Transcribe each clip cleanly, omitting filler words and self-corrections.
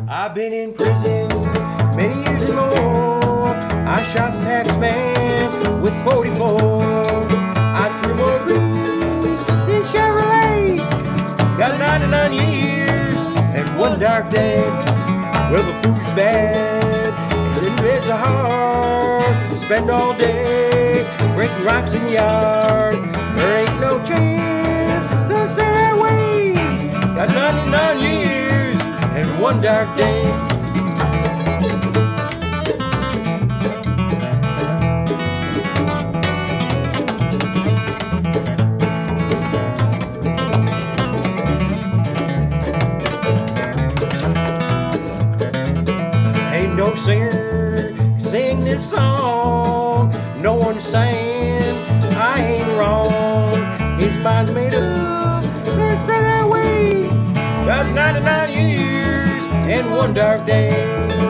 I've been in prison many years and more. I shot the tax man with 44. I threw more green than Chevrolet. Got 99 years and one dark day. Well, the food's bad and the ribs are hard. To spend all day breaking rocks in the yard. There ain't no chance they'll stay that way. Got 99 years and one dark day. Ain't no singer can sing this song. No one saying I ain't wrong. His mind's made up, gonna stay that way. Got 99 years and one dark day.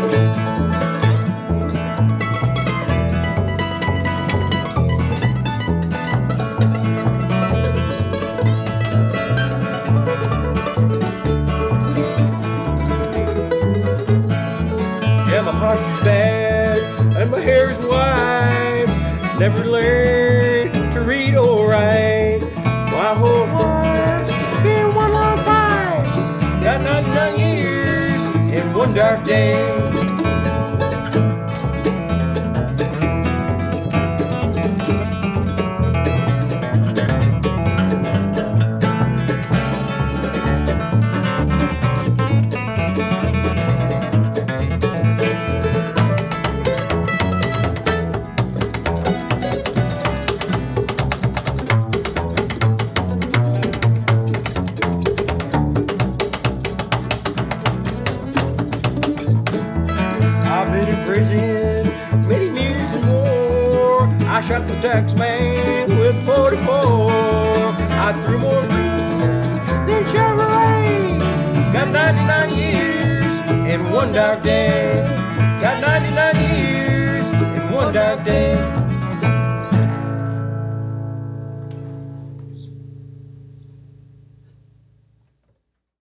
Yeah, my posture's bad and my hair's white. Never learned to read or write. My whole life's been one long fight. Got 99 years and one dark day. I've been in prison many years and more. I shot the tax man with 44. I threw more green than Chevrolet. Got 99 years and one dark day. Got 99 years and one dark day.